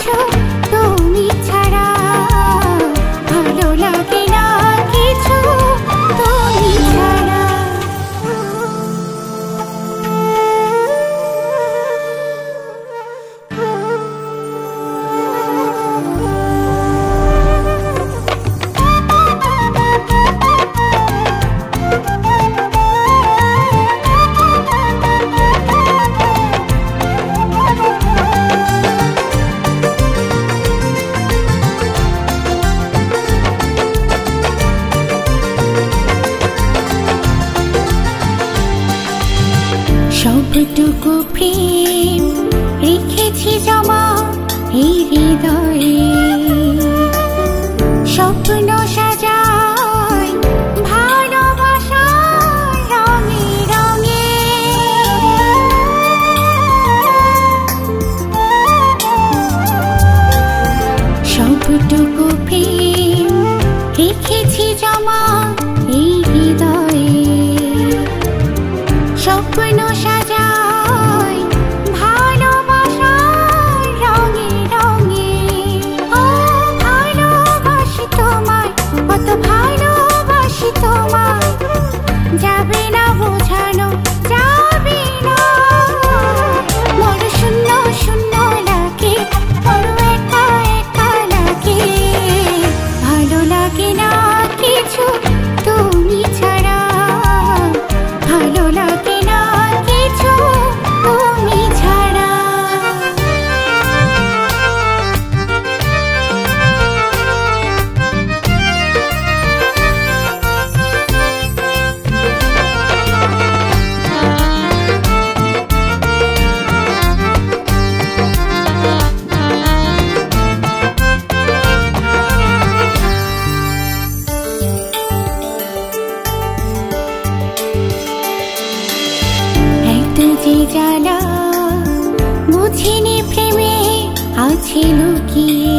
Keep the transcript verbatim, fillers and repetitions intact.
কিছু তুমি ছাড়া, ভালো লাগে না কিছু তুমি ছাড়া। সবটুকু প্রেম রেখেছি জমা এই হৃদয়ে, স্বপ্ন সাজাই ভালোবাসার রঙে রঙে। সবটুকু প্রেম রেখেছি জমা এই হৃদয়ে, স্বপ্ন সাজাই ভালোবাসার রঙে রঙে। ও ভালোবাসি তোমায়, কত ভালোবাসি তোমায়, যাবে না বোঝানো যাবে না। বড় শূন্য শূন্য লাগে, বড় একা একা লাগে, ভালো লাগে না কিছু তুমি ছাড়া, ভালো লাগে না কিছু তুমি ছাড়া। যে জ্বালা বুঝিনি প্রেমে আছে লুকিয়ে,